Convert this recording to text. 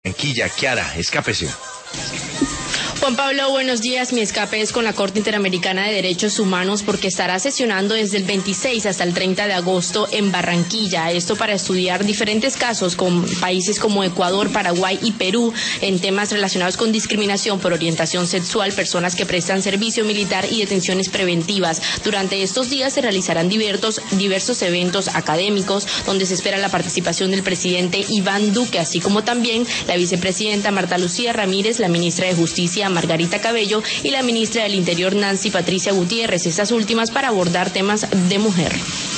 Barranquilla. Kiara, escápese. Juan Pablo, buenos días. Mi escape es con la Corte Interamericana de Derechos Humanos porque estará sesionando desde el 26 hasta el 30 de agosto en Barranquilla. Esto para estudiar diferentes casos con países como Ecuador, Paraguay y Perú en temas relacionados con discriminación por orientación sexual, personas que prestan servicio militar y detenciones preventivas. Durante estos días se realizarán diversos eventos académicos donde se espera la participación del presidente Iván Duque, así como también la vicepresidenta Marta Lucía Ramírez, la ministra de Justicia Margarita Cabello y la ministra del Interior Nancy Patricia Gutiérrez, estas últimas para abordar temas de mujer.